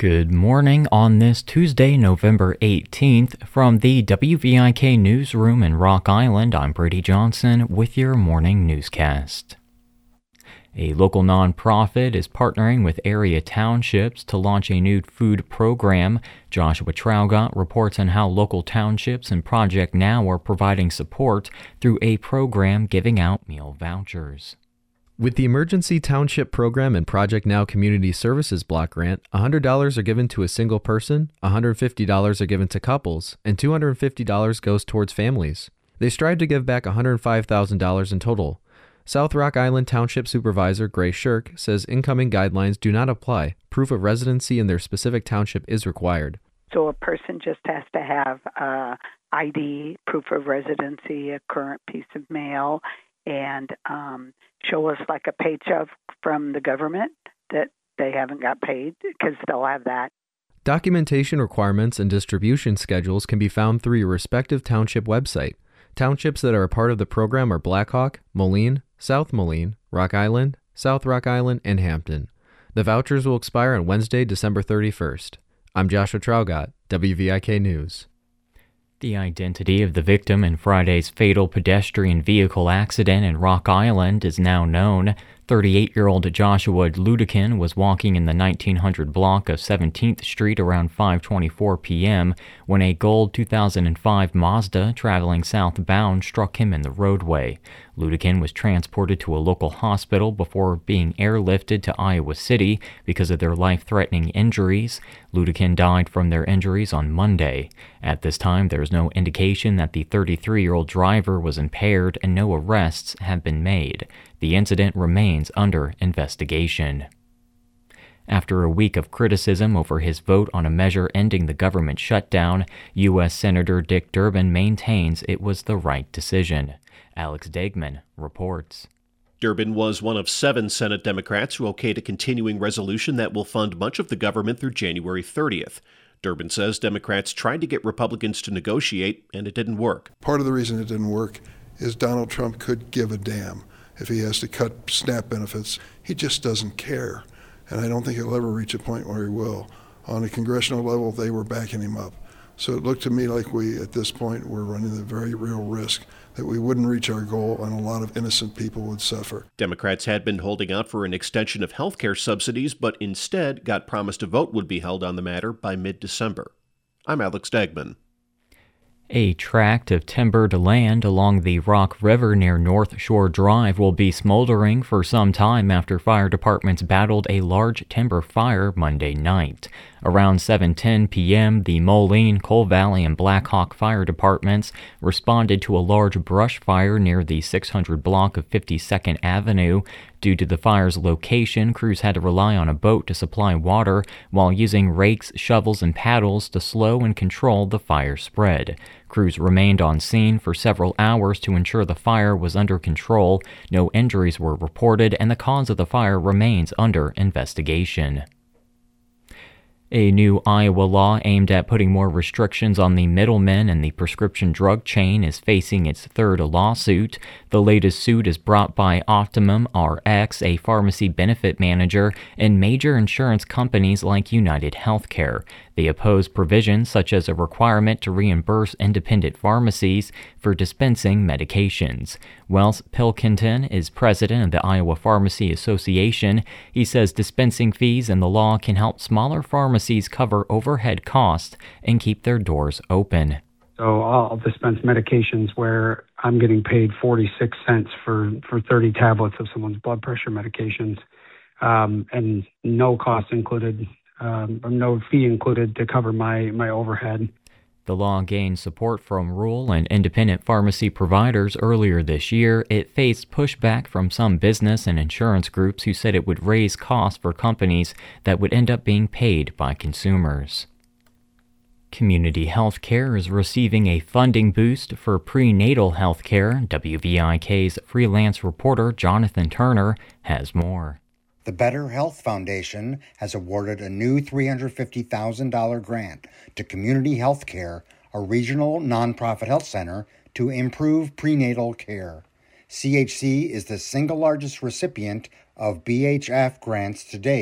Good morning on this Tuesday, November 18th. From the WVIK newsroom in Rock Island, I'm Brady Johnson with your morning newscast. A local nonprofit is partnering with area townships to launch a new food program. Joshua Traugott reports on how local townships and Project Now are providing support through a program giving out meal vouchers. With the Emergency Township Program and Project Now Community Services Block Grant, $100 are given to a single person, $150 are given to couples, and $250 goes towards families. They strive to give back $105,000 in total. South Rock Island Township Supervisor Grace Shirk says incoming guidelines do not apply. Proof of residency in their specific township is required. So a person just has to have ID, proof of residency, a current piece of mail, and show us like a paycheck from the government that they haven't got paid, because they'll have that. Documentation requirements and distribution schedules can be found through your respective township website. Townships that are a part of the program are Blackhawk, Moline, South Moline, Rock Island, South Rock Island, and Hampton. The vouchers will expire on Wednesday, December 31st. I'm Joshua Traugott, WVIK News. The identity of the victim in Friday's fatal pedestrian vehicle accident in Rock Island is now known. 38-year-old Joshua Ludekin was walking in the 1900 block of 17th Street around 5:24 p.m. when a gold 2005 Mazda traveling southbound struck him in the roadway. Ludekin was transported to a local hospital before being airlifted to Iowa City because of their life-threatening injuries. Ludekin died from their injuries on Monday. At this time, there is no indication that the 33-year-old driver was impaired and no arrests have been made. The incident remains under investigation. After a week of criticism over his vote on a measure ending the government shutdown, U.S. Senator Dick Durbin maintains it was the right decision. Alex Degman reports. Durbin was one of 7 Senate Democrats who okayed a continuing resolution that will fund much of the government through January 30th. Durbin says Democrats tried to get Republicans to negotiate, and it didn't work. Part of the reason it didn't work is Donald Trump could give a damn. If he has to cut SNAP benefits, he just doesn't care. And I don't think he'll ever reach a point where he will. On a congressional level, they were backing him up. So it looked to me like we, at this point, were running the very real risk that we wouldn't reach our goal and a lot of innocent people would suffer. Democrats had been holding out for an extension of health care subsidies, but instead got promised a vote would be held on the matter by mid-December. I'm Alex Degman. A tract of timbered land along the Rock River near North Shore Drive will be smoldering for some time after fire departments battled a large timber fire Monday night. Around 7:10 p.m., the Moline, Coal Valley, and Blackhawk fire departments responded to a large brush fire near the 600 block of 52nd Avenue. Due to the fire's location, crews had to rely on a boat to supply water while using rakes, shovels, and paddles to slow and control the fire spread. Crews remained on scene for several hours to ensure the fire was under control. No injuries were reported, and the cause of the fire remains under investigation. A new Iowa law aimed at putting more restrictions on the middlemen in the prescription drug chain is facing its third lawsuit. The latest suit is brought by Optimum Rx, a pharmacy benefit manager, and major insurance companies like United Healthcare. They oppose provisions such as a requirement to reimburse independent pharmacies for dispensing medications. Wells Pilkington is president of the Iowa Pharmacy Association. He says dispensing fees in the law can help smaller pharmacies cover overhead costs and keep their doors open. So I'll dispense medications where I'm getting paid 46 cents for 30 tablets of someone's blood pressure medications, and no cost included. No fee included to cover my overhead. The law gained support from rural and independent pharmacy providers earlier this year. It faced pushback from some business and insurance groups who said it would raise costs for companies that would end up being paid by consumers. Community health care is receiving a funding boost for prenatal health care. WVIK's freelance reporter Jonathan Turner has more. The Better Health Foundation has awarded a new $350,000 grant to Community Health Care, a regional nonprofit health center, to improve prenatal care. CHC is the single largest recipient of BHF grants to date,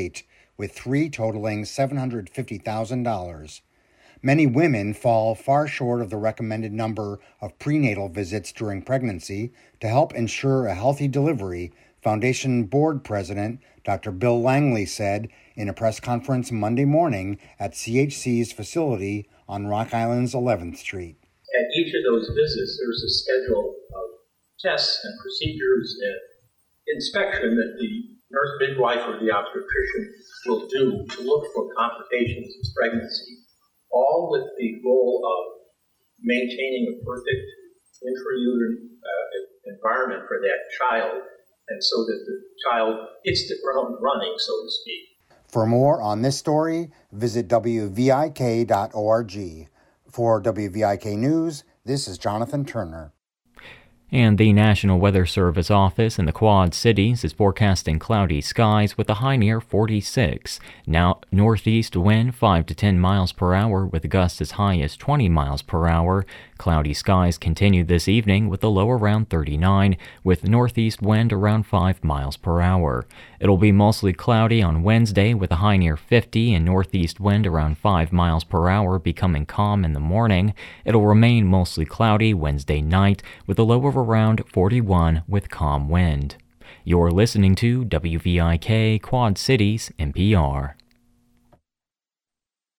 with 3 totaling $750,000. Many women fall far short of the recommended number of prenatal visits during pregnancy. To help ensure a healthy delivery, Foundation Board President Dr. Bill Langley said in a press conference Monday morning at CHC's facility on Rock Island's 11th Street. At each of those visits, there's a schedule of tests and procedures and inspection that the nurse midwife or the obstetrician will do to look for complications of pregnancy, all with the goal of maintaining a perfect intrauterine environment for that child, and so that the child hits the ground running, so to speak. For more on this story, visit wvik.org. For WVIK News, this is Jonathan Turner. And the National Weather Service office in the Quad Cities is forecasting cloudy skies with a high near 46. Now, northeast wind 5 to 10 miles per hour with gusts as high as 20 miles per hour. Cloudy skies continue this evening with a low around 39, with northeast wind around 5 miles per hour. It'll be mostly cloudy on Wednesday with a high near 50 and northeast wind around 5 miles per hour, becoming calm in the morning. It'll remain mostly cloudy Wednesday night with a low of around 41 with calm wind. You're listening to WVIK Quad Cities NPR.